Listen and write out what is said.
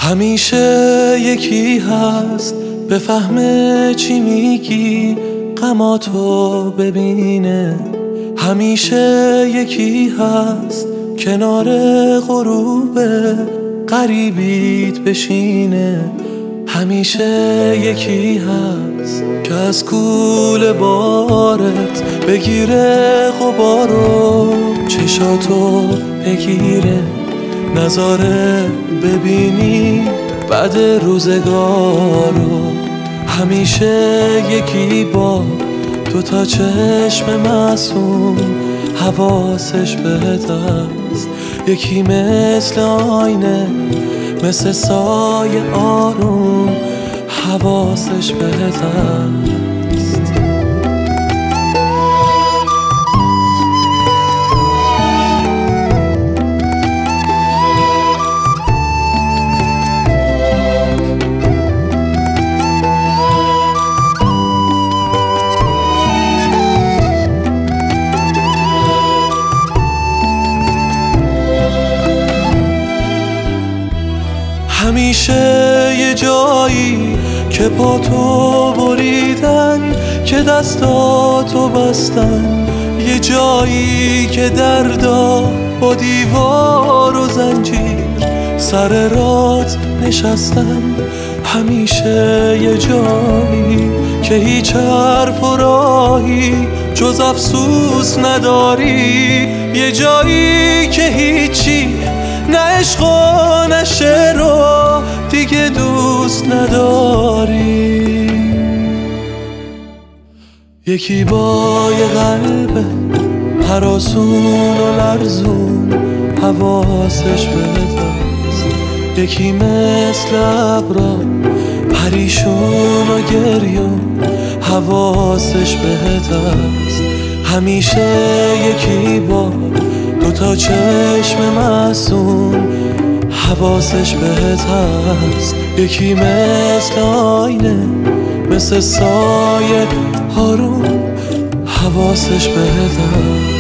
همیشه یکی هست بفهمه چی میگی، غماتو ببینه. همیشه یکی هست کنار غروب غریبیت بشینه. همیشه یکی هست که از کوله بارت بگیره غبارو، چشاتو بگیره، نظاره ببینی بعد روزگارو. همیشه یکی با دوتا چشم معصوم حواسش بهت است، یکی مثل آینه، مثل سایه آروم حواسش بهت است. همیشه یه جایی که پا تو بریدن، که دستاتو بستن، یه جایی که دردا با دیوار و زنجیر سر رات نشستن. همیشه یه جایی که هیچ حرف و راهی جز افسوس نداری، یه جایی که هیچی نه عشق و نه شعر و دیگه دوست نداری. یکی با یه قلب هراسون و لرزون حواسش بهت است، یکی مثل ابرا پریشون و گریون حواسش بهت است. همیشه یکی با دوتا چشم معصوم حواسش بهت هست، یکی مثل آینه، مثل سایه آروم حواسش بهت هست.